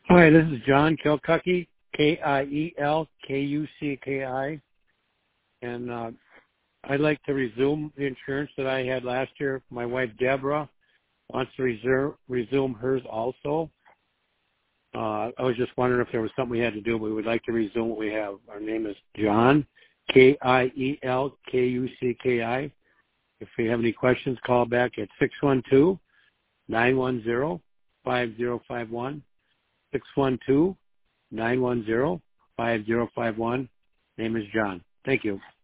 Hi, this is John Kilcucky, Kielkucki, and I'd like to resume the insurance that I had last year. My wife Deborah wants to resume hers also. I was just wondering if there was something we had to do, but we would like to resume what we have. Our name is John, Kielkucki. If you have any questions, call back at 612-910-5051. 612-910-5051. Name is John. Thank you.